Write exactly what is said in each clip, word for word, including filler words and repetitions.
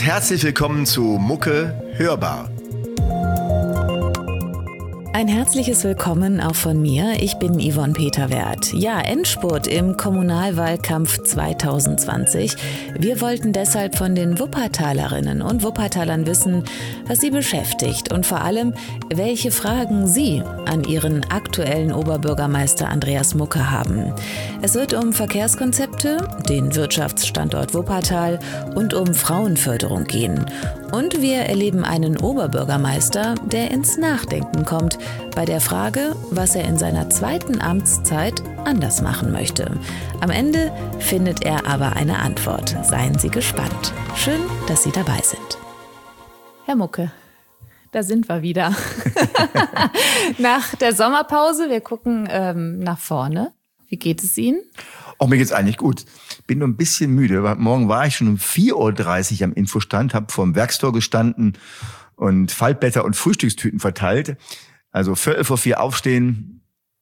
herzlich willkommen zu Mucke hörbar. Ein herzliches Willkommen auch von mir. Ich bin Yvonne Peterwerth. Ja, Endspurt im Kommunalwahlkampf zwanzig zwanzig. Wir wollten deshalb von den Wuppertalerinnen und Wuppertalern wissen, was sie beschäftigt und vor allem, welche Fragen sie an ihren aktuellen Oberbürgermeister Andreas Mucke haben. Es wird um Verkehrskonzepte, den Wirtschaftsstandort Wuppertal und um Frauenförderung gehen. Und wir erleben einen Oberbürgermeister, der ins Nachdenken kommt bei der Frage, was er in seiner zweiten Amtszeit anders machen möchte. Am Ende findet er aber eine Antwort. Seien Sie gespannt. Schön, dass Sie dabei sind. Herr Mucke, da sind wir wieder. Nach der Sommerpause, wir gucken ähm, nach vorne. Wie geht es Ihnen? Auch mir geht's eigentlich gut. Bin nur ein bisschen müde. Morgen war ich schon um vier Uhr dreißig am Infostand, habe vor dem Werkstor gestanden und Faltblätter und Frühstückstüten verteilt. Also Viertel vor vier aufstehen.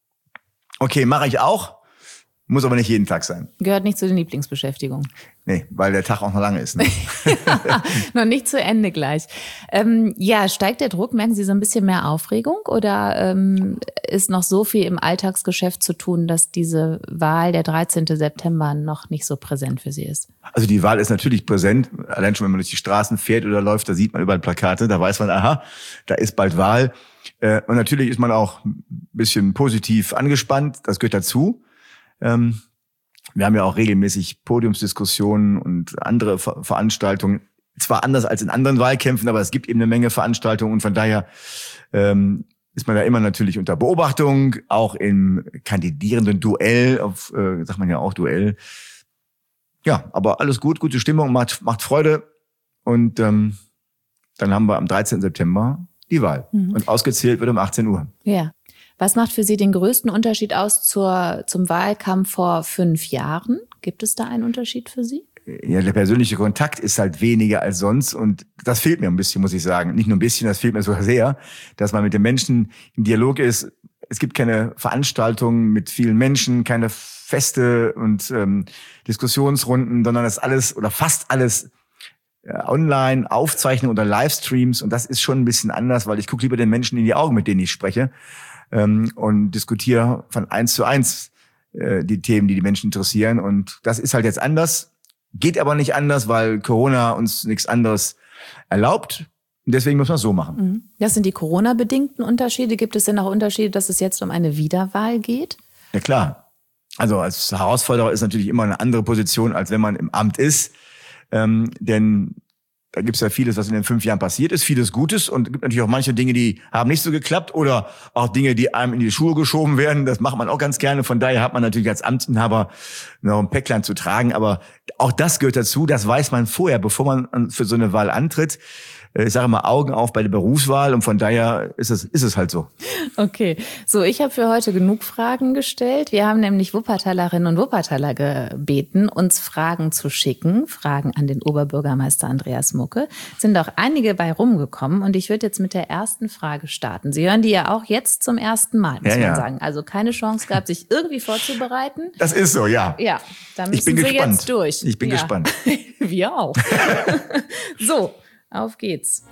Okay, mache ich auch. Muss aber nicht jeden Tag sein. Gehört nicht zu den Lieblingsbeschäftigungen. Nee, weil der Tag auch noch lange ist. Ne? Noch nicht zu Ende gleich. Ähm, ja, steigt der Druck? Merken Sie so ein bisschen mehr Aufregung? Oder ähm, ist noch so viel im Alltagsgeschäft zu tun, dass diese Wahl der dreizehnten September noch nicht so präsent für Sie ist? Also die Wahl ist natürlich präsent. Allein schon, wenn man durch die Straßen fährt oder läuft, da sieht man überall Plakate. Da weiß man, aha, da ist bald Wahl. Äh, und natürlich ist man auch ein bisschen positiv angespannt. Das gehört dazu. Ähm, wir haben ja auch regelmäßig Podiumsdiskussionen und andere Ver- Veranstaltungen. Zwar anders als in anderen Wahlkämpfen, aber es gibt eben eine Menge Veranstaltungen und von daher ähm, ist man da immer natürlich unter Beobachtung, auch im kandidierenden Duell, auf, äh, sagt man ja auch Duell. Ja, aber alles gut, gute Stimmung, macht, macht Freude und ähm, dann haben wir am dreizehnten September die Wahl mhm. und ausgezählt wird um achtzehn Uhr. Ja. Was macht für Sie den größten Unterschied aus zur, zum Wahlkampf vor fünf Jahren? Gibt es da einen Unterschied für Sie? Ja, der persönliche Kontakt ist halt weniger als sonst und das fehlt mir ein bisschen, muss ich sagen. Nicht nur ein bisschen, das fehlt mir sogar sehr, dass man mit den Menschen im Dialog ist. Es gibt keine Veranstaltungen mit vielen Menschen, keine Feste und ähm, Diskussionsrunden, sondern das alles oder fast alles äh, online, Aufzeichnungen oder Livestreams und das ist schon ein bisschen anders, weil ich gucke lieber den Menschen in die Augen, mit denen ich spreche. Und diskutiere von eins zu eins äh, die Themen, die die Menschen interessieren. Und das ist halt jetzt anders, geht aber nicht anders, weil Corona uns nichts anderes erlaubt. Und deswegen muss man es so machen. Das sind die Corona-bedingten Unterschiede. Gibt es denn auch Unterschiede, dass es jetzt um eine Wiederwahl geht? Ja klar. Also als Herausforderer ist natürlich immer eine andere Position, als wenn man im Amt ist. Ähm, denn da gibt's ja vieles, was in den fünf Jahren passiert ist, vieles Gutes und es gibt natürlich auch manche Dinge, die haben nicht so geklappt oder auch Dinge, die einem in die Schuhe geschoben werden. Das macht man auch ganz gerne. Von daher hat man natürlich als Amtsinhaber noch ein Päcklein zu tragen. Aber auch das gehört dazu. Das weiß man vorher, bevor man für so eine Wahl antritt. Ich sage mal Augen auf bei der Berufswahl und von daher ist es ist es halt so. Okay, so ich habe für heute genug Fragen gestellt. Wir haben nämlich Wuppertalerinnen und Wuppertaler gebeten, uns Fragen zu schicken, Fragen an den Oberbürgermeister Andreas Mucke. Es sind auch einige bei rumgekommen und ich würde jetzt mit der ersten Frage starten. Sie hören die ja auch jetzt zum ersten Mal, muss ja, man ja. sagen. Also keine Chance gehabt, sich irgendwie vorzubereiten. Das ist so, ja. Ja, da müssen ich bin Sie gespannt. jetzt durch. Ich bin ja. gespannt. Wir auch. So. Auf geht's.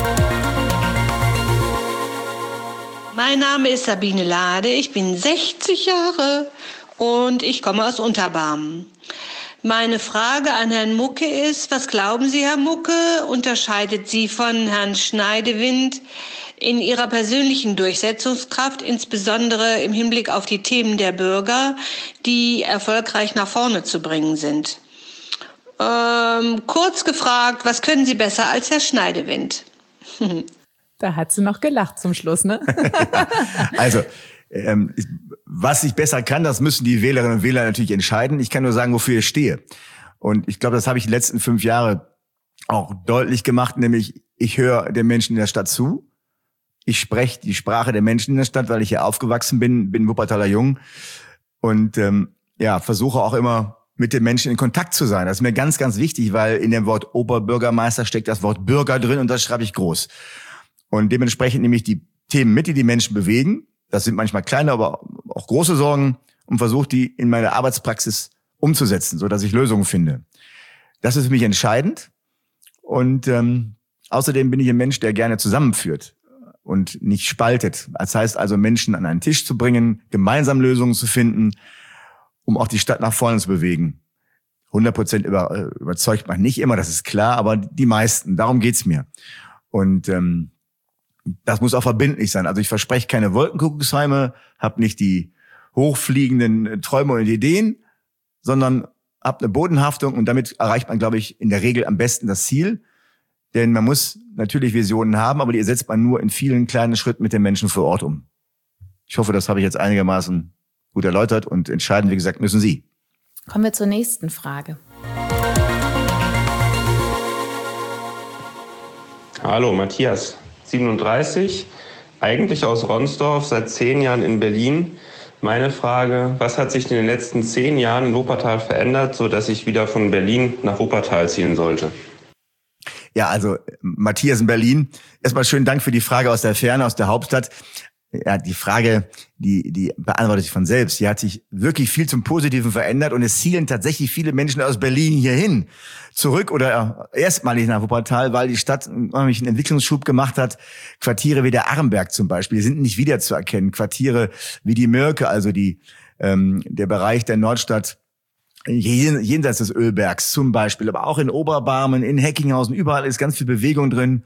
Mein Name ist Sabine Lade, ich bin sechzig Jahre und ich komme aus Unterbarmen. Meine Frage an Herrn Mucke ist, was glauben Sie, Herr Mucke, unterscheidet Sie von Herrn Schneidewind in Ihrer persönlichen Durchsetzungskraft, insbesondere im Hinblick auf die Themen der Bürger, die erfolgreich nach vorne zu bringen sind? Ähm, kurz gefragt, was können Sie besser als Herr Schneidewind? Da hat sie noch gelacht zum Schluss, ne? Ja, also, ähm, was ich besser kann, das müssen die Wählerinnen und Wähler natürlich entscheiden. Ich kann nur sagen, wofür ich stehe. Und ich glaube, das habe ich die letzten fünf Jahre auch deutlich gemacht, nämlich ich höre den Menschen in der Stadt zu. Ich spreche die Sprache der Menschen in der Stadt, weil ich hier aufgewachsen bin, bin Wuppertaler Jung und ähm, ja, versuche auch immer mit den Menschen in Kontakt zu sein. Das ist mir ganz, ganz wichtig, weil in dem Wort Oberbürgermeister steckt das Wort Bürger drin und das schreibe ich groß. Und dementsprechend nehme ich die Themen mit, die die Menschen bewegen. Das sind manchmal kleine, aber auch große Sorgen und versuche die in meine Arbeitspraxis umzusetzen, so dass ich Lösungen finde. Das ist für mich entscheidend. Und ähm, außerdem bin ich ein Mensch, der gerne zusammenführt und nicht spaltet. Das heißt also, Menschen an einen Tisch zu bringen, gemeinsam Lösungen zu finden, um auch die Stadt nach vorne zu bewegen. hundert Prozent über, überzeugt man nicht immer, das ist klar, aber die meisten, darum geht's mir. Und ähm, das muss auch verbindlich sein. Also ich verspreche keine Wolkenkuckucksheime, habe nicht die hochfliegenden Träume und Ideen, sondern habe eine Bodenhaftung und damit erreicht man, glaube ich, in der Regel am besten das Ziel. Denn man muss natürlich Visionen haben, aber die setzt man nur in vielen kleinen Schritten mit den Menschen vor Ort um. Ich hoffe, das habe ich jetzt einigermaßen gut erläutert und entscheiden, wie gesagt, müssen Sie. Kommen wir zur nächsten Frage. Hallo, Matthias, siebenunddreißig, eigentlich aus Ronsdorf, seit zehn Jahren in Berlin. Meine Frage, was hat sich in den letzten zehn Jahren in Wuppertal verändert, sodass ich wieder von Berlin nach Wuppertal ziehen sollte? Ja, also Matthias in Berlin. Erstmal schönen Dank für die Frage aus der Ferne, aus der Hauptstadt. Ja, die Frage, die die beantwortet sich von selbst. Hier hat sich wirklich viel zum Positiven verändert und es zielen tatsächlich viele Menschen aus Berlin hierhin zurück oder erstmalig nach Wuppertal, weil die Stadt nämlich einen Entwicklungsschub gemacht hat. Quartiere wie der Aremberg zum Beispiel, die sind nicht wiederzuerkennen. Quartiere wie die Mürke, also die ähm, der Bereich der Nordstadt jenseits des Ölbergs zum Beispiel, aber auch in Oberbarmen, in Heckinghausen, überall ist ganz viel Bewegung drin.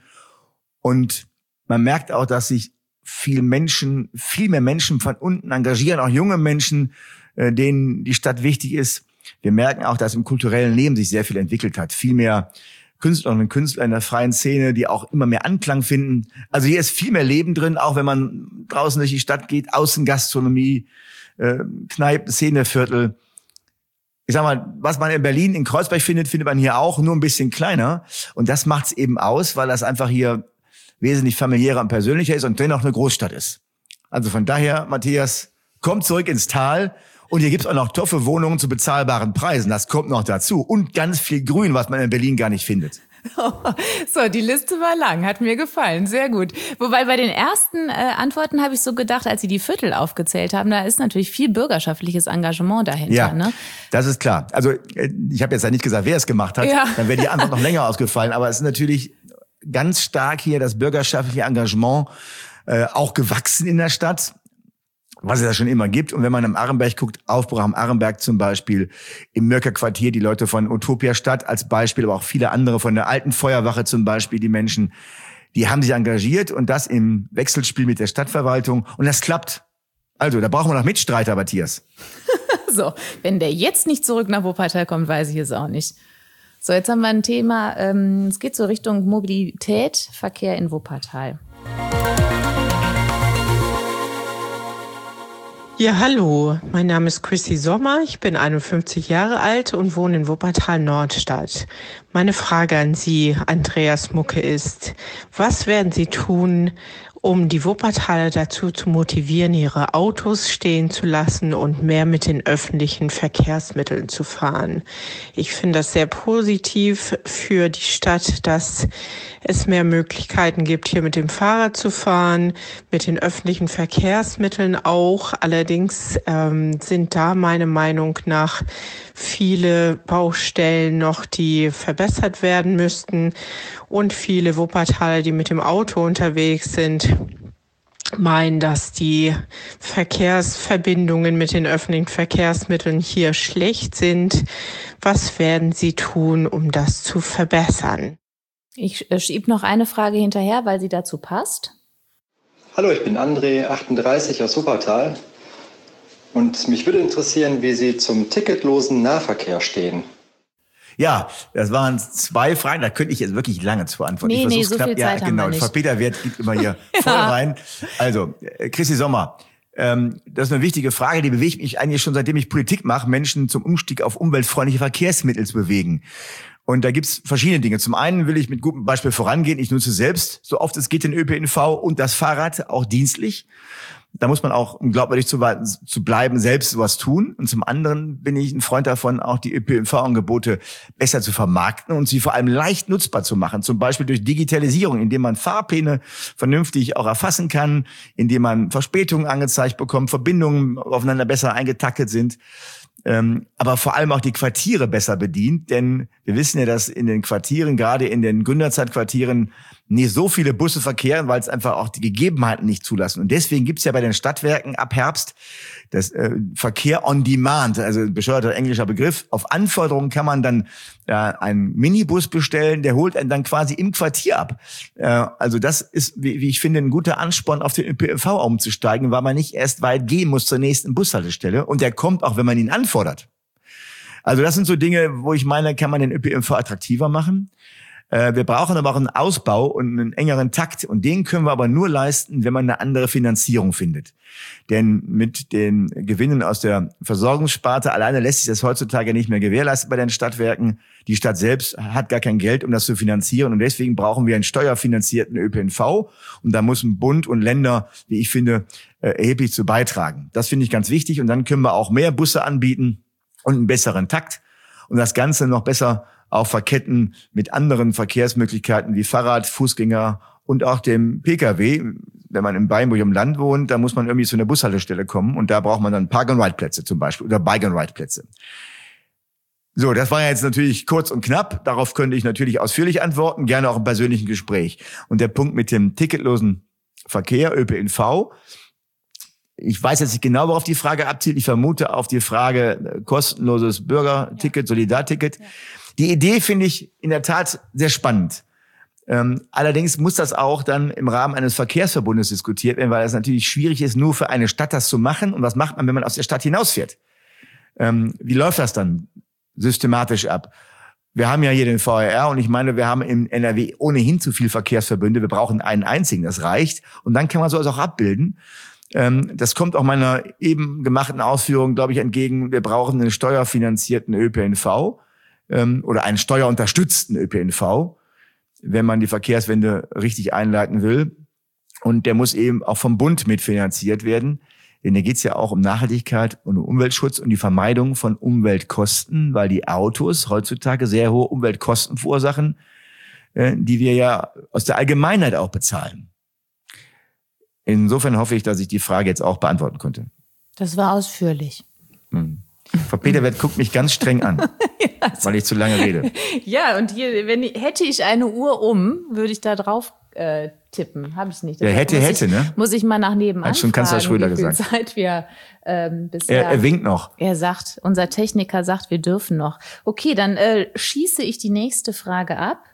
Und man merkt auch, dass sich viel Menschen, viel mehr Menschen von unten engagieren, auch junge Menschen, äh, denen die Stadt wichtig ist. Wir merken auch, dass im kulturellen Leben sich sehr viel entwickelt hat. Viel mehr Künstlerinnen und Künstler in der freien Szene, die auch immer mehr Anklang finden. Also hier ist viel mehr Leben drin, auch wenn man draußen durch die Stadt geht, Außengastronomie, äh, Kneipen, Szeneviertel. Ich sag mal, was man in Berlin, in Kreuzberg findet, findet man hier auch, nur ein bisschen kleiner. Und das macht's eben aus, weil das einfach hier wesentlich familiärer und persönlicher ist und dennoch eine Großstadt ist. Also von daher, Matthias, kommt zurück ins Tal. Und hier gibt's auch noch toffe Wohnungen zu bezahlbaren Preisen. Das kommt noch dazu. Und ganz viel Grün, was man in Berlin gar nicht findet. So, die Liste war lang, hat mir gefallen, sehr gut. Wobei bei den ersten äh, Antworten habe ich so gedacht, als Sie die Viertel aufgezählt haben, da ist natürlich viel bürgerschaftliches Engagement dahinter. Ja, ne? Das ist klar. Also ich habe jetzt ja nicht gesagt, wer es gemacht hat, ja. Dann wäre die Antwort noch länger ausgefallen. Aber es ist natürlich ganz stark hier das bürgerschaftliche Engagement äh, auch gewachsen in der Stadt, was es ja schon immer gibt. Und wenn man am Aremberg guckt, Aufbruch am Aremberg zum Beispiel, im Mürker Quartier, die Leute von Utopia Stadt als Beispiel, aber auch viele andere von der alten Feuerwache zum Beispiel, die Menschen, die haben sich engagiert und das im Wechselspiel mit der Stadtverwaltung. Und das klappt. Also, da brauchen wir noch Mitstreiter, Matthias. So, wenn der jetzt nicht zurück nach Wuppertal kommt, weiß ich es auch nicht. So, jetzt haben wir ein Thema, ähm, es geht so Richtung Mobilität, Verkehr in Wuppertal. Ja, hallo, mein Name ist Chrissy Sommer, ich bin einundfünfzig Jahre alt und wohne in Wuppertal-Nordstadt. Meine Frage an Sie, Andreas Mucke, ist, was werden Sie tun, um die Wuppertaler dazu zu motivieren, ihre Autos stehen zu lassen und mehr mit den öffentlichen Verkehrsmitteln zu fahren? Ich finde das sehr positiv für die Stadt, dass es mehr Möglichkeiten gibt, hier mit dem Fahrrad zu fahren, mit den öffentlichen Verkehrsmitteln auch. Allerdings ähm, sind da meiner Meinung nach viele Baustellen noch, die verbessert werden müssten. Und viele Wuppertaler, die mit dem Auto unterwegs sind, meinen, dass die Verkehrsverbindungen mit den öffentlichen Verkehrsmitteln hier schlecht sind. Was werden Sie tun, um das zu verbessern? Ich schiebe noch eine Frage hinterher, weil sie dazu passt. Hallo, ich bin André, achtunddreißig, aus Wuppertal. Und mich würde interessieren, wie Sie zum ticketlosen Nahverkehr stehen. Ja, das waren zwei Fragen, da könnte ich jetzt wirklich lange zu antworten. Nee, ich nee, so knapp. viel Zeit ja, haben genau. wir nicht. Frau Peter Wert gibt immer hier voll Ja. rein. Also, äh, Chrissy Sommer, ähm, das ist eine wichtige Frage, die bewegt mich eigentlich schon, seitdem ich Politik mache, Menschen zum Umstieg auf umweltfreundliche Verkehrsmittel zu bewegen. Und da gibt's verschiedene Dinge. Zum einen will ich mit gutem Beispiel vorangehen. Ich nutze selbst so oft es geht den Ö P N V und das Fahrrad, auch dienstlich. Da muss man auch, um glaubwürdig zu, zu bleiben, selbst sowas tun. Und zum anderen bin ich ein Freund davon, auch die Ö P N V-Angebote besser zu vermarkten und sie vor allem leicht nutzbar zu machen. Zum Beispiel durch Digitalisierung, indem man Fahrpläne vernünftig auch erfassen kann, indem man Verspätungen angezeigt bekommt, Verbindungen aufeinander besser eingetaktet sind. ähm, aber vor allem auch die Quartiere besser bedient, denn wir wissen ja, dass in den Quartieren, gerade in den Gründerzeitquartieren, nicht so viele Busse verkehren, weil es einfach auch die Gegebenheiten nicht zulassen. Und deswegen gibt's ja bei den Stadtwerken ab Herbst das äh, Verkehr on Demand, also ein bescheuerter englischer Begriff. Auf Anforderungen kann man dann äh, einen Minibus bestellen, der holt einen dann quasi im Quartier ab. Äh, also das ist, wie, wie ich finde, ein guter Ansporn, auf den Ö P N V umzusteigen, weil man nicht erst weit gehen muss zur nächsten Bushaltestelle. Und der kommt auch, wenn man ihn anfordert. Also das sind so Dinge, wo ich meine, kann man den Ö P N V attraktiver machen. Wir brauchen aber auch einen Ausbau und einen engeren Takt. Und den können wir aber nur leisten, wenn man eine andere Finanzierung findet. Denn mit den Gewinnen aus der Versorgungssparte alleine lässt sich das heutzutage nicht mehr gewährleisten bei den Stadtwerken. Die Stadt selbst hat gar kein Geld, um das zu finanzieren. Und deswegen brauchen wir einen steuerfinanzierten Ö P N V. Und da müssen Bund und Länder, wie ich finde, erheblich zu beitragen. Das finde ich ganz wichtig. Und dann können wir auch mehr Busse anbieten und einen besseren Takt. Und das Ganze noch besser auch verketten mit anderen Verkehrsmöglichkeiten wie Fahrrad, Fußgänger und auch dem P K W. Wenn man in Beinburg im Land wohnt, da muss man irgendwie zu einer Bushaltestelle kommen und da braucht man dann Park-and-Ride-Plätze zum Beispiel oder Bike-and-Ride-Plätze. So, das war jetzt natürlich kurz und knapp. Darauf könnte ich natürlich ausführlich antworten, gerne auch im persönlichen Gespräch. Und der Punkt mit dem ticketlosen Verkehr, Ö P N V, ich weiß jetzt nicht genau, worauf die Frage abzielt. Ich vermute auf die Frage kostenloses Bürgerticket, Solidarticket. Ja. Die Idee finde ich in der Tat sehr spannend. Ähm, allerdings muss das auch dann im Rahmen eines Verkehrsverbundes diskutiert werden, weil es natürlich schwierig ist, nur für eine Stadt das zu machen. Und was macht man, wenn man aus der Stadt hinausfährt? Ähm, wie läuft das dann systematisch ab? Wir haben ja hier den V R R und ich meine, wir haben im N R W ohnehin zu viel Verkehrsverbünde. Wir brauchen einen einzigen, das reicht. Und dann kann man sowas auch abbilden. Ähm, das kommt auch meiner eben gemachten Ausführung, glaube ich, entgegen. Wir brauchen einen steuerfinanzierten Ö P N V. Oder einen steuerunterstützten Ö P N V, wenn man die Verkehrswende richtig einleiten will. Und der muss eben auch vom Bund mitfinanziert werden. Denn da geht es ja auch um Nachhaltigkeit und um Umweltschutz und die Vermeidung von Umweltkosten, weil die Autos heutzutage sehr hohe Umweltkosten verursachen, die wir ja aus der Allgemeinheit auch bezahlen. Insofern hoffe ich, dass ich die Frage jetzt auch beantworten konnte. Das war ausführlich. Hm. Frau Peterwert guckt mich ganz streng an, ja, weil ich zu lange rede. Ja, und hier, wenn ich, hätte ich eine Uhr um, würde ich da drauf äh, tippen. Habe ich nicht. Ja, hätte, hätte, ich, ne? Muss ich mal nach nebenan Hat schon Kanzler Schröder wie viel gesagt. Zeit wir ähm, bisher. Er, er winkt noch. Er sagt, unser Techniker sagt, wir dürfen noch. Okay, dann äh, schieße ich die nächste Frage ab.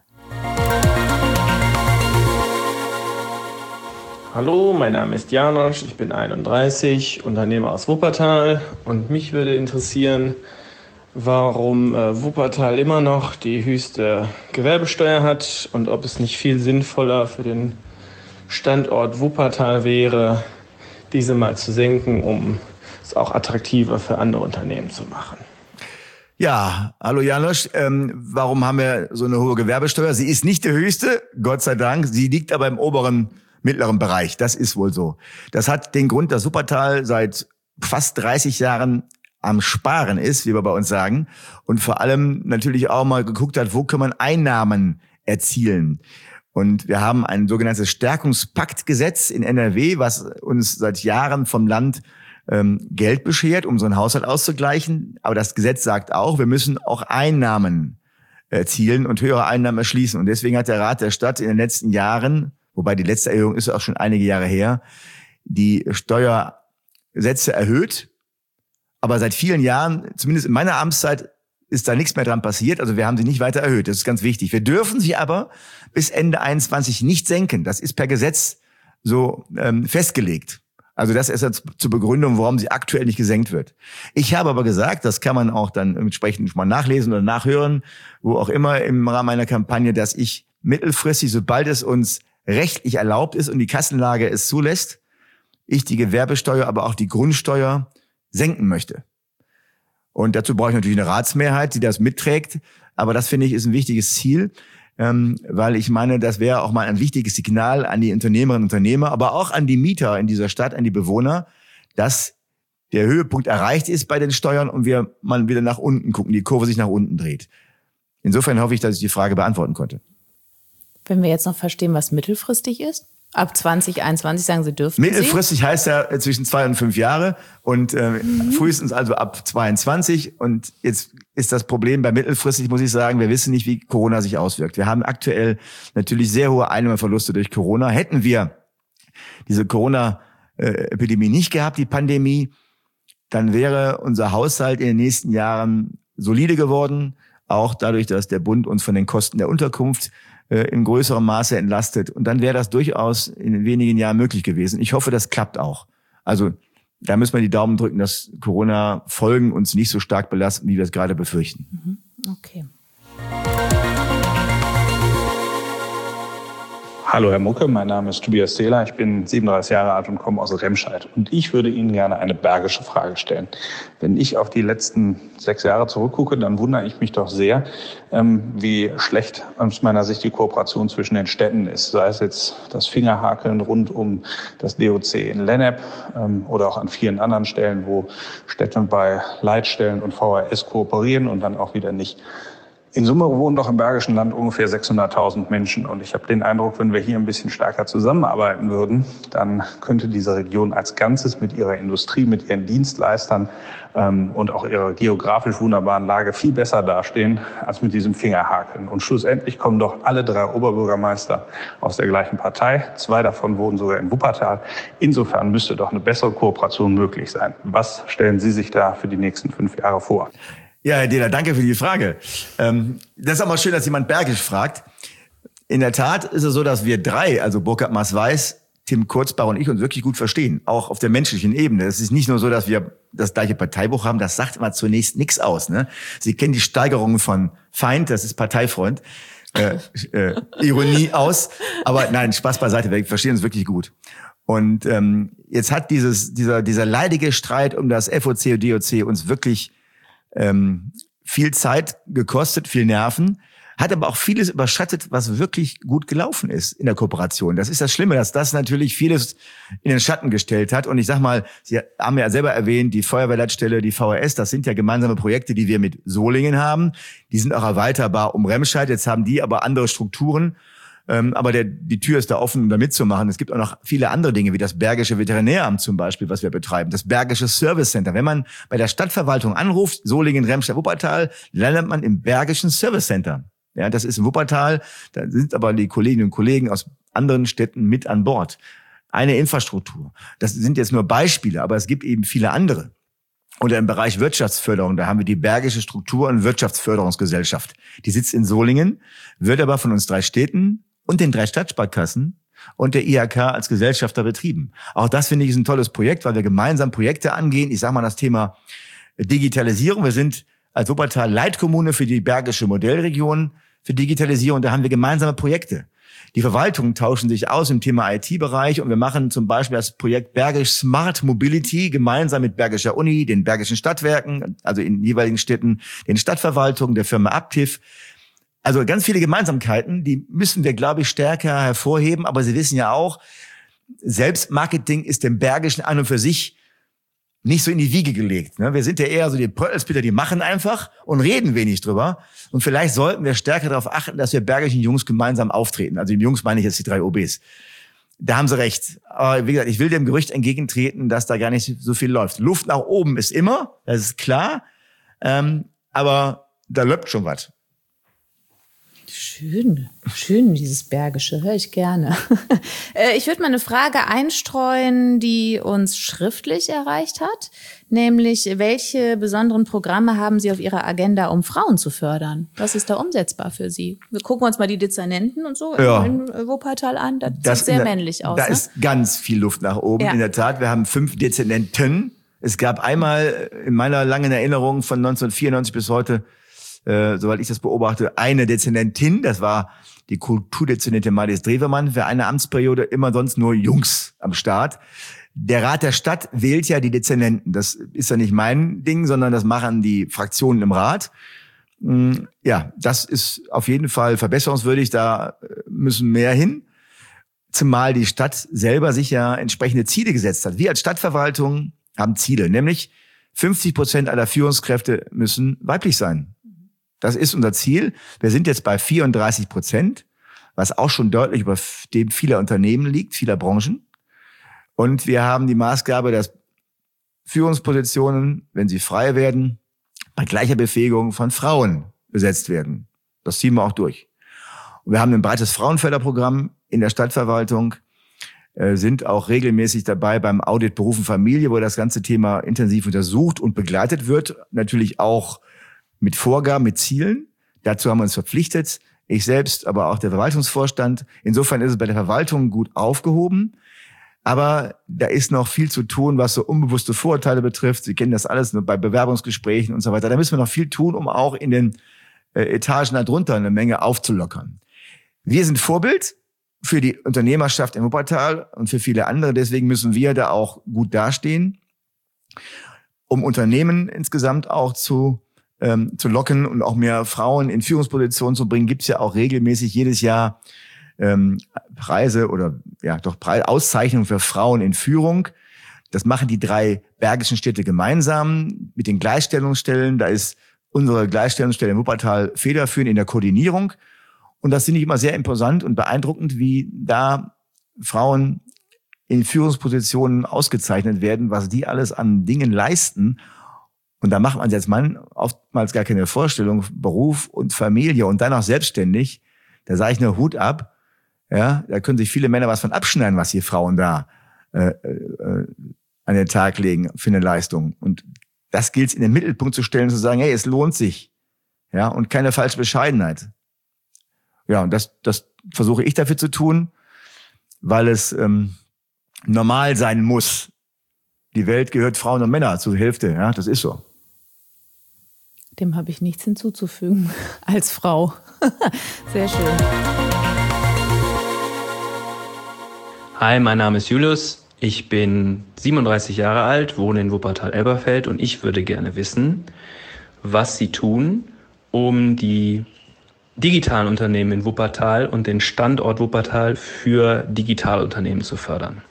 Hallo, mein Name ist Janosch, ich bin einunddreißig, Unternehmer aus Wuppertal und mich würde interessieren, warum äh, Wuppertal immer noch die höchste Gewerbesteuer hat und ob es nicht viel sinnvoller für den Standort Wuppertal wäre, diese mal zu senken, um es auch attraktiver für andere Unternehmen zu machen. Ja, hallo Janosch. Ähm, warum haben wir so eine hohe Gewerbesteuer? Sie ist nicht die höchste, Gott sei Dank. Sie liegt aber im oberen mittleren Bereich. Das ist wohl so. Das hat den Grund, dass Wuppertal seit fast dreißig Jahren am Sparen ist, wie wir bei uns sagen, und vor allem natürlich auch mal geguckt hat, wo kann man Einnahmen erzielen. Und wir haben ein sogenanntes Stärkungspaktgesetz in N R W, was uns seit Jahren vom Land ähm, Geld beschert, um so einen Haushalt auszugleichen. Aber das Gesetz sagt auch, wir müssen auch Einnahmen erzielen und höhere Einnahmen erschließen. Und deswegen hat der Rat der Stadt in den letzten Jahren, wobei die letzte Erhöhung ist auch schon einige Jahre her, die Steuersätze erhöht. Aber seit vielen Jahren, zumindest in meiner Amtszeit, ist da nichts mehr dran passiert. Also wir haben sie nicht weiter erhöht. Das ist ganz wichtig. Wir dürfen sie aber bis Ende einundzwanzig nicht senken. Das ist per Gesetz so ähm, festgelegt. Also das ist jetzt zur Begründung, warum sie aktuell nicht gesenkt wird. Ich habe aber gesagt, das kann man auch dann entsprechend mal nachlesen oder nachhören, wo auch immer im Rahmen meiner Kampagne, dass ich mittelfristig, sobald es uns rechtlich erlaubt ist und die Kassenlage es zulässt, ich die Gewerbesteuer, aber auch die Grundsteuer senken möchte. Und dazu brauche ich natürlich eine Ratsmehrheit, die das mitträgt. Aber das, finde ich, ist ein wichtiges Ziel, ähm, weil ich meine, das wäre auch mal ein wichtiges Signal an die Unternehmerinnen und Unternehmer, aber auch an die Mieter in dieser Stadt, an die Bewohner, dass der Höhepunkt erreicht ist bei den Steuern und wir mal wieder nach unten gucken, die Kurve sich nach unten dreht. Insofern hoffe ich, dass ich die Frage beantworten konnte. Wenn wir jetzt noch verstehen, was mittelfristig ist? Ab zwanzig einundzwanzig sagen Sie, dürfen Mittelfristig Sie? heißt ja zwischen zwei und fünf Jahre und äh, mhm. frühestens also ab zweiundzwanzig. Und jetzt ist das Problem bei mittelfristig, muss ich sagen, wir wissen nicht, wie Corona sich auswirkt. Wir haben aktuell natürlich sehr hohe Einnahmeverluste durch Corona. Hätten wir diese Corona-Epidemie nicht gehabt, die Pandemie, dann wäre unser Haushalt in den nächsten Jahren solide geworden, auch dadurch, dass der Bund uns von den Kosten der Unterkunft in größerem Maße entlastet. Und dann wäre das durchaus in wenigen Jahren möglich gewesen. Ich hoffe, das klappt auch. Also da müssen wir die Daumen drücken, dass Corona-Folgen uns nicht so stark belasten, wie wir es gerade befürchten. Okay. Hallo Herr Mucke, mein Name ist Tobias Zähler, ich bin siebenunddreißig Jahre alt und komme aus Remscheid. Und ich würde Ihnen gerne eine bergische Frage stellen. Wenn ich auf die letzten sechs Jahre zurückgucke, dann wundere ich mich doch sehr, ähm, wie schlecht aus meiner Sicht die Kooperation zwischen den Städten ist. Sei es jetzt das Fingerhakeln rund um das D O C in Lennep ähm, oder auch an vielen anderen Stellen, wo Städte bei Leitstellen und V H S kooperieren und dann auch wieder nicht. In Summe wohnen doch im Bergischen Land ungefähr sechshunderttausend Menschen. Und ich habe den Eindruck, wenn wir hier ein bisschen stärker zusammenarbeiten würden, dann könnte diese Region als Ganzes mit ihrer Industrie, mit ihren Dienstleistern ähm, und auch ihrer geografisch wunderbaren Lage viel besser dastehen als mit diesem Fingerhakeln. Und schlussendlich kommen doch alle drei Oberbürgermeister aus der gleichen Partei. Zwei davon wohnen sogar in Wuppertal. Insofern müsste doch eine bessere Kooperation möglich sein. Was stellen Sie sich da für die nächsten fünf Jahre vor? Ja, Herr Dehler, danke für die Frage. Ähm, das ist auch mal schön, dass jemand Bergisch fragt. In der Tat ist es so, dass wir drei, also Burkhard Maaß-Weiß, Tim Kurzbach und ich, uns wirklich gut verstehen. Auch auf der menschlichen Ebene. Es ist nicht nur so, dass wir das gleiche Parteibuch haben. Das sagt immer zunächst nichts aus. Ne? Sie kennen die Steigerungen von Feind, das ist Parteifreund. Äh, äh, Ironie aus. Aber nein, Spaß beiseite, wir verstehen uns wirklich gut. Und ähm, jetzt hat dieses dieser dieser leidige Streit um das F O C und D O C uns wirklich Ähm, viel Zeit gekostet, viel Nerven, hat aber auch vieles überschattet, was wirklich gut gelaufen ist in der Kooperation. Das ist das Schlimme, dass das natürlich vieles in den Schatten gestellt hat. Und ich sag mal, Sie haben ja selber erwähnt, die Feuerwehrleitstelle, die V H S, das sind ja gemeinsame Projekte, die wir mit Solingen haben. Die sind auch erweiterbar um Remscheid. Jetzt haben die aber andere Strukturen. Ähm, aber der, die Tür ist da offen, um da mitzumachen. Es gibt auch noch viele andere Dinge, wie das Bergische Veterinäramt zum Beispiel, was wir betreiben. Das Bergische Service Center. Wenn man bei der Stadtverwaltung anruft, Solingen, Remscheid, Wuppertal, landet man im Bergischen Service Center. Ja, das ist in Wuppertal. Da sind aber die Kolleginnen und Kollegen aus anderen Städten mit an Bord. Eine Infrastruktur. Das sind jetzt nur Beispiele, aber es gibt eben viele andere. Oder im Bereich Wirtschaftsförderung, da haben wir die Bergische Struktur- und Wirtschaftsförderungsgesellschaft. Die sitzt in Solingen, wird aber von uns drei Städten und den drei Stadtsparkassen und der I H K als Gesellschafter betrieben. Auch das finde ich ist ein tolles Projekt, weil wir gemeinsam Projekte angehen. Ich sage mal das Thema Digitalisierung. Wir sind als Wuppertal Leitkommune für die Bergische Modellregion für Digitalisierung. Da haben wir gemeinsame Projekte. Die Verwaltungen tauschen sich aus im Thema I T-Bereich und wir machen zum Beispiel das Projekt Bergisch Smart Mobility gemeinsam mit Bergischer Uni, den Bergischen Stadtwerken, also in jeweiligen Städten, den Stadtverwaltungen, der Firma Aptiv. Also ganz viele Gemeinsamkeiten, die müssen wir, glaube ich, stärker hervorheben. Aber Sie wissen ja auch, Selbstmarketing ist dem Bergischen an und für sich nicht so in die Wiege gelegt. Wir sind ja eher so die Pöttelsplitter, die machen einfach und reden wenig drüber. Und vielleicht sollten wir stärker darauf achten, dass wir bergischen Jungs gemeinsam auftreten. Also die Jungs meine ich jetzt die drei O Bs. Da haben Sie recht. Aber wie gesagt, ich will dem Gerücht entgegentreten, dass da gar nicht so viel läuft. Luft nach oben ist immer, das ist klar. Ähm, aber da läuft schon was. Schön, schön, dieses Bergische, höre ich gerne. Ich würde mal eine Frage einstreuen, die uns schriftlich erreicht hat, nämlich welche besonderen Programme haben Sie auf Ihrer Agenda, um Frauen zu fördern? Was ist da umsetzbar für Sie? Wir gucken uns mal die Dezernenten und so ja. in Wuppertal an, das, das sieht sehr der, männlich aus. Da ne? ist ganz viel Luft nach oben, ja. In der Tat. Wir haben fünf Dezernenten. Es gab einmal in meiner langen Erinnerung von neunzehnhundertvierundneunzig bis heute, Äh, soweit ich das beobachte, eine Dezernentin, das war die Kulturdezernentin Marlies Drewermann, für eine Amtsperiode immer sonst nur Jungs am Start. Der Rat der Stadt wählt ja die Dezernenten. Das ist ja nicht mein Ding, sondern das machen die Fraktionen im Rat. Ja, das ist auf jeden Fall verbesserungswürdig, da müssen mehr hin. Zumal die Stadt selber sich ja entsprechende Ziele gesetzt hat. Wir als Stadtverwaltung haben Ziele, nämlich fünfzig Prozent aller Führungskräfte müssen weiblich sein. Das ist unser Ziel. Wir sind jetzt bei vierunddreißig Prozent. was auch schon deutlich über dem vieler Unternehmen liegt, vieler Branchen. Und wir haben die Maßgabe, dass Führungspositionen, wenn sie frei werden, bei gleicher Befähigung von Frauen besetzt werden. Das ziehen wir auch durch. Und wir haben ein breites Frauenförderprogramm in der Stadtverwaltung, äh, sind auch regelmäßig dabei beim Audit Beruf und Familie, wo das ganze Thema intensiv untersucht und begleitet wird. Natürlich auch mit Vorgaben, mit Zielen. Dazu haben wir uns verpflichtet. Ich selbst, aber auch der Verwaltungsvorstand. Insofern ist es bei der Verwaltung gut aufgehoben. Aber da ist noch viel zu tun, was so unbewusste Vorurteile betrifft. Sie kennen das alles nur bei Bewerbungsgesprächen und so weiter. Da müssen wir noch viel tun, um auch in den äh, Etagen darunter eine Menge aufzulockern. Wir sind Vorbild für die Unternehmerschaft in Wuppertal und für viele andere. Deswegen müssen wir da auch gut dastehen, um Unternehmen insgesamt auch zu ähm, zu locken und auch mehr Frauen in Führungspositionen zu bringen. Gibt es ja auch regelmäßig jedes Jahr ähm, Preise oder ja doch Preis, Auszeichnungen für Frauen in Führung. Das machen die drei bergischen Städte gemeinsam mit den Gleichstellungsstellen. Da ist unsere Gleichstellungsstelle in Wuppertal federführend in der Koordinierung. Und das finde ich immer sehr imposant und beeindruckend, wie da Frauen in Führungspositionen ausgezeichnet werden, was die alles an Dingen leisten. Und da macht man sich als Mann oftmals gar keine Vorstellung, Beruf und Familie und dann auch selbstständig. Da sage ich nur Hut ab. Ja, da können sich viele Männer was von abschneiden, was die Frauen da äh, äh, an den Tag legen für eine Leistung. Und das gilt es in den Mittelpunkt zu stellen, zu sagen, hey, es lohnt sich. Ja, und keine falsche Bescheidenheit. Ja, und das, das versuche ich dafür zu tun, weil es ähm, normal sein muss. Die Welt gehört Frauen und Männern zur Hälfte, ja, das ist so. Dem habe ich nichts hinzuzufügen als Frau. Sehr schön. Hi, mein Name ist Julius. Ich bin siebenunddreißig Jahre alt, wohne in Wuppertal-Elberfeld und ich würde gerne wissen, was Sie tun, um die digitalen Unternehmen in Wuppertal und den Standort Wuppertal für Digitalunternehmen zu fördern.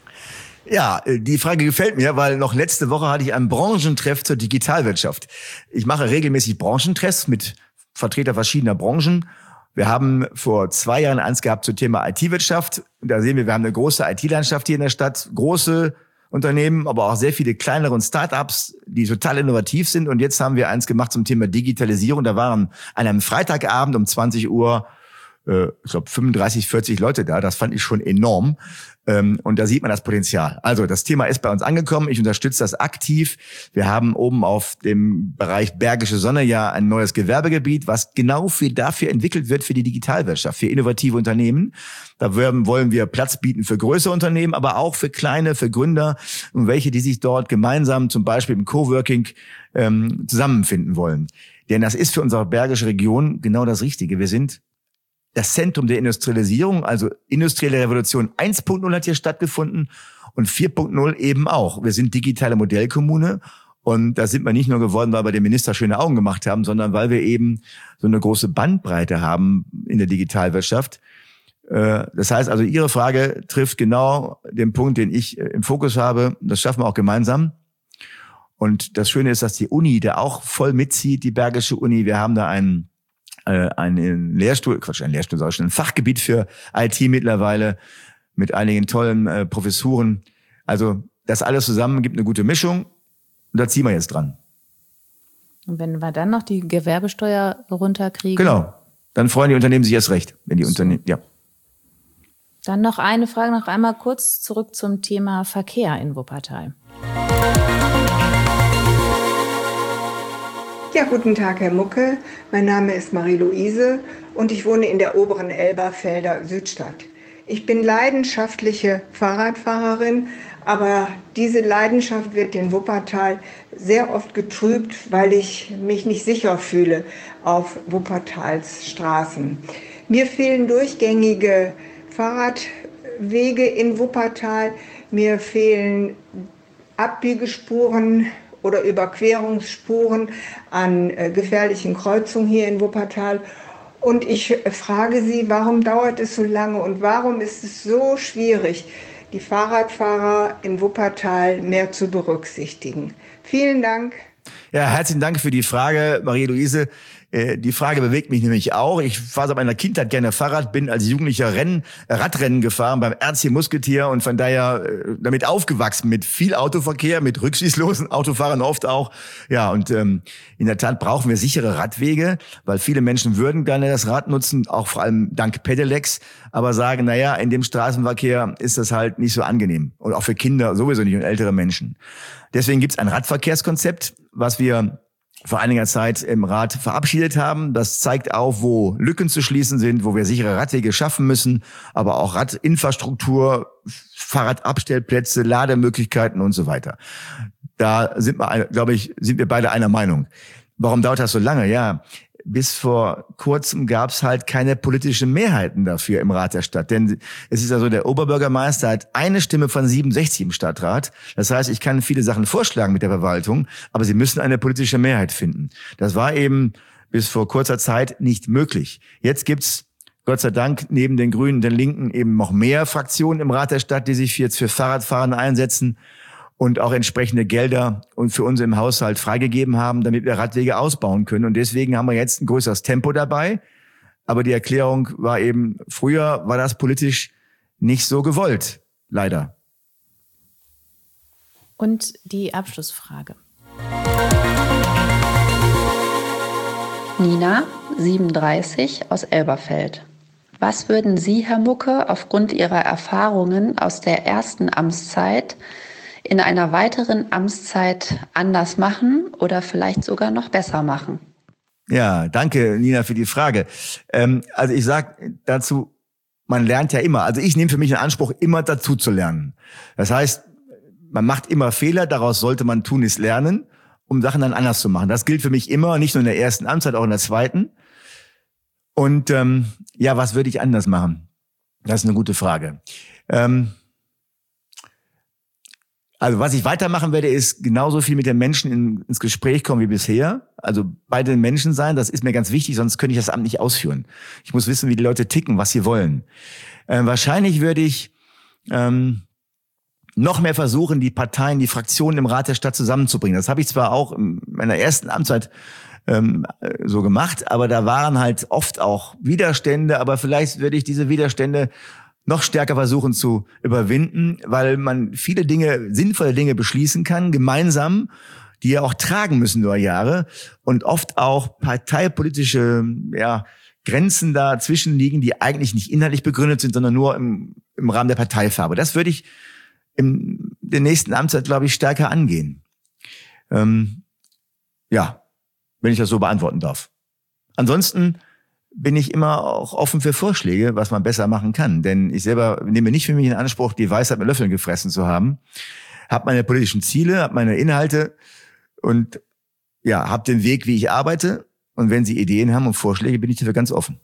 Ja, die Frage gefällt mir, weil noch letzte Woche hatte ich einen Branchentreff zur Digitalwirtschaft. Ich mache regelmäßig Branchentreffs mit Vertretern verschiedener Branchen. Wir haben vor zwei Jahren eins gehabt zum Thema I T-Wirtschaft. Und da sehen wir, wir haben eine große I T-Landschaft hier in der Stadt, große Unternehmen, aber auch sehr viele kleinere und Start-ups, die total innovativ sind. Und jetzt haben wir eins gemacht zum Thema Digitalisierung. Da waren an einem Freitagabend um zwanzig Uhr, äh, ich glaube fünfunddreißig, vierzig Leute da. Das fand ich schon enorm. Ähm, und da sieht man das Potenzial. Also das Thema ist bei uns angekommen. Ich unterstütze das aktiv. Wir haben oben auf dem Bereich Bergische Sonne ja ein neues Gewerbegebiet, was genau für dafür entwickelt wird für die Digitalwirtschaft, für innovative Unternehmen. Da wollen wir Platz bieten für größere Unternehmen, aber auch für kleine, für Gründer und welche, die sich dort gemeinsam zum Beispiel im Coworking ähm, zusammenfinden wollen. Denn das ist für unsere bergische Region genau das Richtige. Wir sind das Zentrum der Industrialisierung, also industrielle Revolution eins Punkt null hat hier stattgefunden und vier Punkt null eben auch. Wir sind digitale Modellkommune und da sind wir nicht nur geworden, weil wir dem Minister schöne Augen gemacht haben, sondern weil wir eben so eine große Bandbreite haben in der Digitalwirtschaft. Das heißt also, Ihre Frage trifft genau den Punkt, den ich im Fokus habe. Das schaffen wir auch gemeinsam. Und das Schöne ist, dass die Uni da auch voll mitzieht, die Bergische Uni. Wir haben da einen einen Lehrstuhl, Quatsch, ein Lehrstuhl, sag ich schon, ein Fachgebiet für I T mittlerweile mit einigen tollen äh, Professuren. Also das alles zusammen gibt eine gute Mischung und da ziehen wir jetzt dran. Und wenn wir dann noch die Gewerbesteuer runterkriegen? Genau, dann freuen die Unternehmen sich erst recht, wenn die so. Unternehmen, ja. Dann noch eine Frage, noch einmal kurz zurück zum Thema Verkehr in Wuppertal. Ja, guten Tag, Herr Mucke. Mein Name ist Marie-Louise und ich wohne in der oberen Elberfelder Südstadt. Ich bin leidenschaftliche Fahrradfahrerin, aber diese Leidenschaft wird in Wuppertal sehr oft getrübt, weil ich mich nicht sicher fühle auf Wuppertals Straßen. Mir fehlen durchgängige Fahrradwege in Wuppertal, mir fehlen Abbiegespuren oder Überquerungsspuren an äh, gefährlichen Kreuzungen hier in Wuppertal. Und ich äh, frage Sie, warum dauert es so lange und warum ist es so schwierig, die Fahrradfahrer in Wuppertal mehr zu berücksichtigen? Vielen Dank. Ja, herzlichen Dank für die Frage, Marie-Louise. Äh, die Frage bewegt mich nämlich auch. Ich fahre seit meiner Kindheit gerne Fahrrad, bin als Jugendlicher Rennen, Radrennen gefahren beim R C Musketier und von daher äh, damit aufgewachsen mit viel Autoverkehr, mit rücksichtslosen Autofahrern oft auch. Ja, und ähm, in der Tat brauchen wir sichere Radwege, weil viele Menschen würden gerne das Rad nutzen, auch vor allem dank Pedelecs, aber sagen, naja, in dem Straßenverkehr ist das halt nicht so angenehm. Und auch für Kinder sowieso nicht und ältere Menschen. Deswegen gibt's ein Radverkehrskonzept, was wir vor einiger Zeit im Rat verabschiedet haben. Das zeigt auf, wo Lücken zu schließen sind, wo wir sichere Radwege schaffen müssen, aber auch Radinfrastruktur, Fahrradabstellplätze, Lademöglichkeiten und so weiter. Da sind wir, glaube ich, sind wir beide einer Meinung. Warum dauert das so lange? Ja, bis vor kurzem gab es halt keine politischen Mehrheiten dafür im Rat der Stadt. Denn es ist ja so, der Oberbürgermeister hat eine Stimme von siebenundsechzig im Stadtrat. Das heißt, ich kann viele Sachen vorschlagen mit der Verwaltung, aber sie müssen eine politische Mehrheit finden. Das war eben bis vor kurzer Zeit nicht möglich. Jetzt gibt's Gott sei Dank neben den Grünen und den Linken eben noch mehr Fraktionen im Rat der Stadt, die sich jetzt für Fahrradfahrende einsetzen und auch entsprechende Gelder und für uns im Haushalt freigegeben haben, damit wir Radwege ausbauen können. Und deswegen haben wir jetzt ein größeres Tempo dabei. Aber die Erklärung war eben, früher war das politisch nicht so gewollt, leider. Und die Abschlussfrage. Nina, siebenunddreißig, aus Elberfeld. Was würden Sie, Herr Mucke, aufgrund Ihrer Erfahrungen aus der ersten Amtszeit in einer weiteren Amtszeit anders machen oder vielleicht sogar noch besser machen? Ja, danke, Nina, für die Frage. Ähm, also ich sage dazu, man lernt ja immer. Also ich nehme für mich in Anspruch, immer dazu zu lernen. Das heißt, man macht immer Fehler, daraus sollte man tun, ist lernen, um Sachen dann anders zu machen. Das gilt für mich immer, nicht nur in der ersten Amtszeit, auch in der zweiten. Und ähm, ja, was würde ich anders machen? Das ist eine gute Frage. Ähm, Also was ich weitermachen werde, ist genauso viel mit den Menschen in, ins Gespräch kommen wie bisher. Also bei den Menschen sein, das ist mir ganz wichtig, sonst könnte ich das Amt nicht ausführen. Ich muss wissen, wie die Leute ticken, was sie wollen. Äh, wahrscheinlich würde ich ähm, noch mehr versuchen, die Parteien, die Fraktionen im Rat der Stadt zusammenzubringen. Das habe ich zwar auch in meiner ersten Amtszeit ähm, so gemacht, aber da waren halt oft auch Widerstände. Aber vielleicht würde ich diese Widerstände noch stärker versuchen zu überwinden, weil man viele Dinge, sinnvolle Dinge beschließen kann, gemeinsam, die ja auch tragen müssen über Jahre und oft auch parteipolitische ja, Grenzen dazwischen liegen, die eigentlich nicht inhaltlich begründet sind, sondern nur im, im Rahmen der Parteifarbe. Das würde ich in der nächsten Amtszeit, glaube ich, stärker angehen. Ähm, ja, wenn ich das so beantworten darf. Ansonsten bin ich immer auch offen für Vorschläge, was man besser machen kann. Denn ich selber nehme nicht für mich in Anspruch, die Weisheit mit Löffeln gefressen zu haben. Hab meine politischen Ziele, hab meine Inhalte und ja, hab den Weg, wie ich arbeite. Und wenn Sie Ideen haben und Vorschläge, bin ich dafür ganz offen.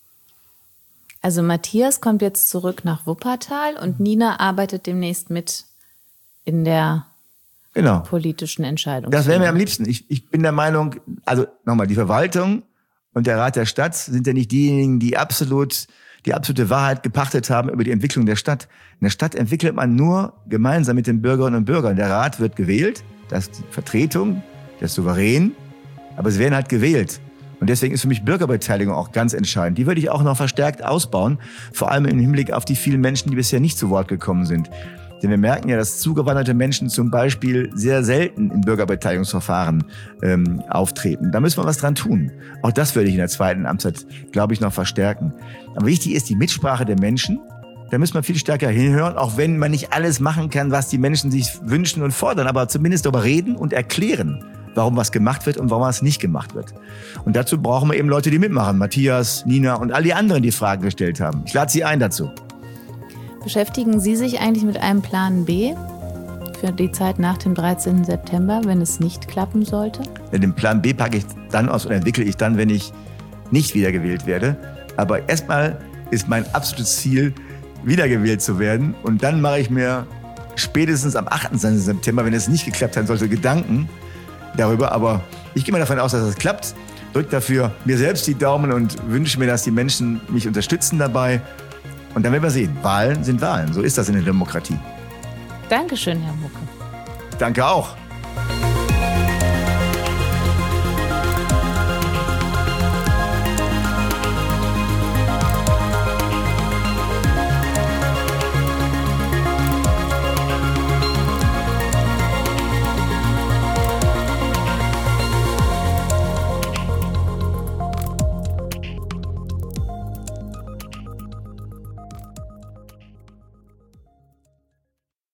Also Matthias kommt jetzt zurück nach Wuppertal und Nina arbeitet demnächst mit in der genau. politischen Entscheidung. Das wäre mir am liebsten. Ich, ich bin der Meinung, also nochmal, die Verwaltung und der Rat der Stadt sind ja nicht diejenigen, die absolut die absolute Wahrheit gepachtet haben über die Entwicklung der Stadt. In der Stadt entwickelt man nur gemeinsam mit den Bürgerinnen und Bürgern. Der Rat wird gewählt, das ist die Vertretung, der ist souverän, aber sie werden halt gewählt. Und deswegen ist für mich Bürgerbeteiligung auch ganz entscheidend. Die würde ich auch noch verstärkt ausbauen, vor allem im Hinblick auf die vielen Menschen, die bisher nicht zu Wort gekommen sind. Denn wir merken ja, dass zugewanderte Menschen zum Beispiel sehr selten in Bürgerbeteiligungsverfahren ähm, auftreten. Da müssen wir was dran tun. Auch das würde ich in der zweiten Amtszeit, glaube ich, noch verstärken. Aber wichtig ist die Mitsprache der Menschen. Da müssen wir viel stärker hinhören, auch wenn man nicht alles machen kann, was die Menschen sich wünschen und fordern, aber zumindest darüber reden und erklären, warum was gemacht wird und warum was nicht gemacht wird. Und dazu brauchen wir eben Leute, die mitmachen. Matthias, Nina und all die anderen, die Fragen gestellt haben. Ich lade Sie ein dazu. Beschäftigen Sie sich eigentlich mit einem Plan B für die Zeit nach dem dreizehnten September, wenn es nicht klappen sollte? Ja, den Plan B packe ich dann aus und entwickle ich dann, wenn ich nicht wiedergewählt werde. Aber erstmal ist mein absolutes Ziel, wiedergewählt zu werden. Und dann mache ich mir spätestens am achtundzwanzigsten September, wenn es nicht geklappt haben sollte, Gedanken darüber. Aber ich gehe mal davon aus, dass es klappt. Drücke dafür mir selbst die Daumen und wünsche mir, dass die Menschen mich unterstützen dabei. Und dann werden wir sehen, Wahlen sind Wahlen. So ist das in der Demokratie. Dankeschön, Herr Mucke. Danke auch.